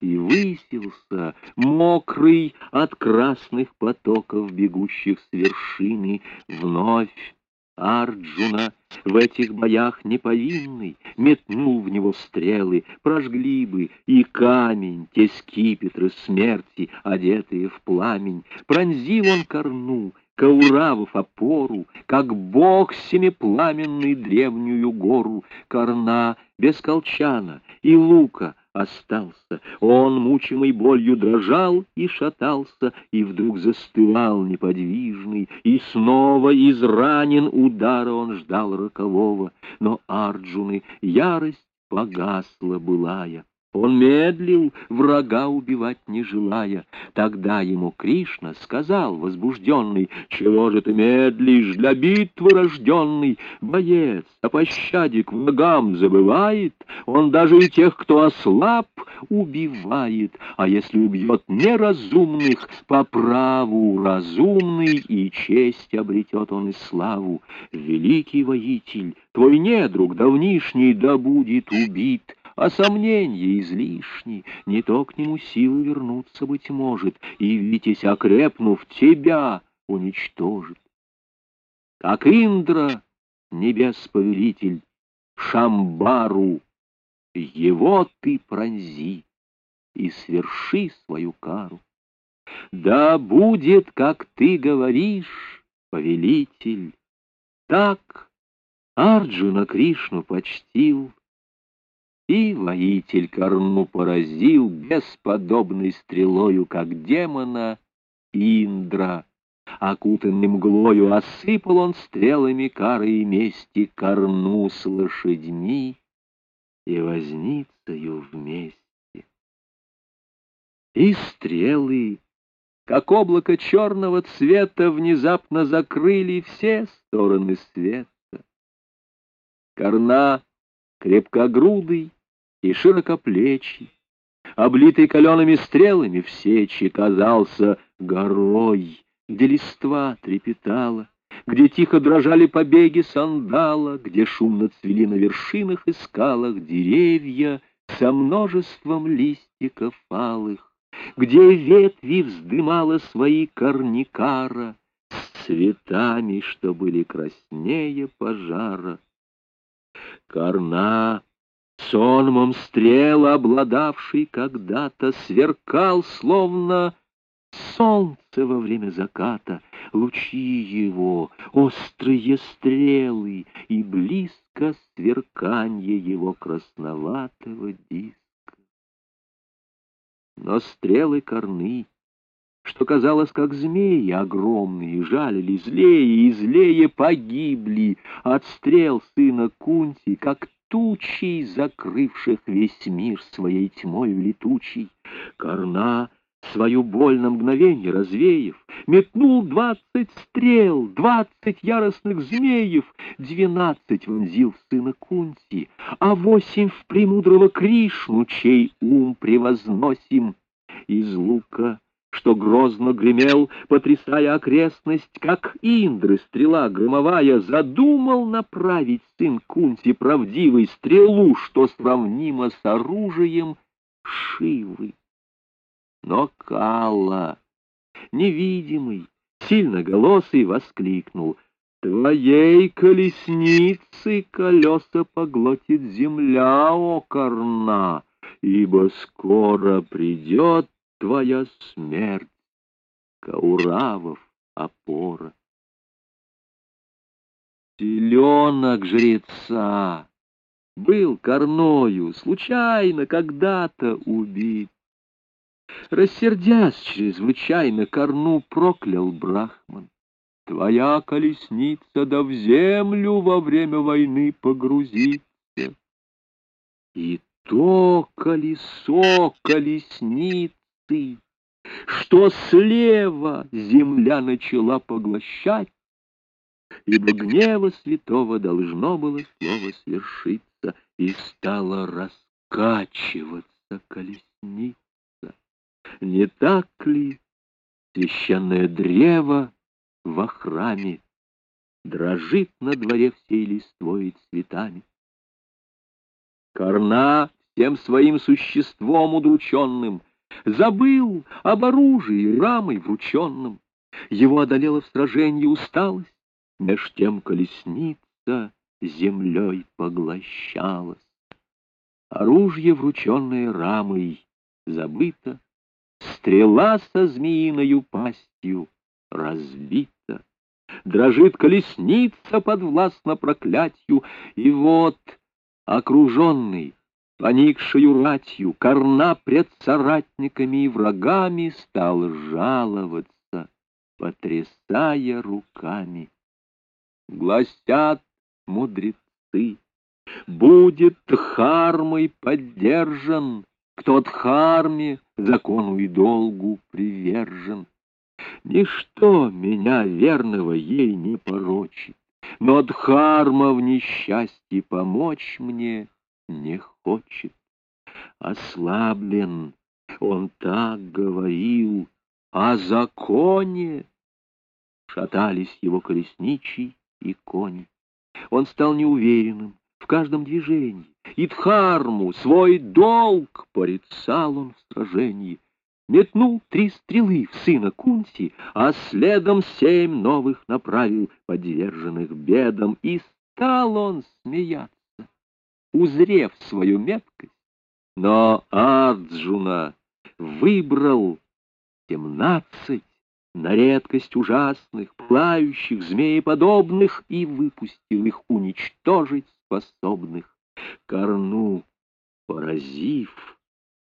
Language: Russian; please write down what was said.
И высился, мокрый от красных потоков, бегущих с вершины, вновь Арджуна, в этих боях неповинный, метнул в него стрелы, прожгли бы и камень, те скипетры смерти, одетые в пламень. Пронзил он Карну, Кауравов опору, как бог семипламенный древнюю гору. Карна без колчана и лука остался. Он, мучимый болью, дрожал и шатался, и вдруг застывал неподвижный, и снова изранен удара он ждал рокового. Но Арджуны ярость погасла былая. Он медлил, врага убивать не желая. Тогда ему Кришна сказал, возбужденный: «Чего же ты медлишь, для битвы рожденный? Боец о пощаде к врагам забывает, он даже и тех, кто ослаб, убивает. А если убьет неразумных, по праву разумный, и честь обретет он и славу. Великий воитель, твой недруг давнишний да будет убит». А сомнения излишни, не то к нему силы вернуться, быть может, и, витязь окрепнув, тебя уничтожит. Как Индра, небес повелитель, Шамбару, его ты пронзи и сверши свою кару. Да будет, как ты говоришь, повелитель. Так Арджуна Кришну почтил, и воитель Карну поразил бесподобной стрелою, как демона Индра. Окутанный мглою осыпал он стрелами кары и мести Карну с лошадьми и возницею вместе. И стрелы, как облако черного цвета, внезапно закрыли все стороны света. Карна, крепкогрудый и широкоплечий, облитый калеными стрелами в сечи, казался горой, где листва трепетала, где тихо дрожали побеги сандала, где шумно цвели на вершинах и скалах деревья со множеством листиков алых, где ветви вздымала свои корникара с цветами, что были краснее пожара. Карна, сонмом стрел обладавший когда-то, сверкал, словно солнце во время заката. Лучи его, острые стрелы, и близко сверканье его красноватого диска. Но стрелы Карны, что казалось, как змеи огромные, жалили злее и злее, погибли от стрел сына Кунти, как тучей, закрывших весь мир своей тьмою летучей. Карна, свою боль на мгновенье развеяв, метнул 20 стрел, 20 яростных змеев, 12 вонзил в сына Кунти, а 8 в премудрого Кришну, чей ум превозносим. Из лука, что грозно гремел, потрясая окрестность, как Индры стрела громовая, задумал направить сын Кунти правдивой стрелу, что сравнимо с оружием Шивы. Но Кала, невидимый, сильноголосый, воскликнул: «Твоей колесницы колеса поглотит земля, о Карна, ибо скоро придет твоя смерть, Кауравов опора». Теленок жреца был Карною случайно когда-то убит. Рассердясь чрезвычайно, Карну проклял Брахман: «Твоя колесница да в землю во время войны погрузится». И то колесо колесницы, что слева земля начала поглощать, ибо гнева святого должно было слово свершиться, и стала раскачиваться колесница. Не так ли священное древо во храме дрожит на дворе всей листвой и цветами? Карна всем своим существом удрученным, забыл об оружии рамой врученном. Его одолела в сражении усталость, меж тем колесница землей поглощалась. Оружие, врученное рамой, забыто, стрела со змеиною пастью разбита. Дрожит колесница подвластно проклятью, и вот, окруженный, поникшую ратью, Карна пред соратниками и врагами стал жаловаться, потрясая руками. Гласят мудрецы, будет дхармой поддержан, кто дхарме, закону и долгу привержен. Ничто меня, верного, ей не порочит, но дхарма в несчастье помочь мне не хочет. Ослаблен, он так говорил о законе. Шатались его колесничий и кони. Он стал неуверенным в каждом движении, и дхарму, свой долг, порицал он в сражении. Метнул 3 стрелы в сына Кунти, а следом 7 новых направил, подверженных бедам, и стал он смеяться, узрев свою меткость. Но Арджуна выбрал 17 на редкость ужасных, пылающих, змееподобных, и выпустил их уничтожить способных. Карну поразив,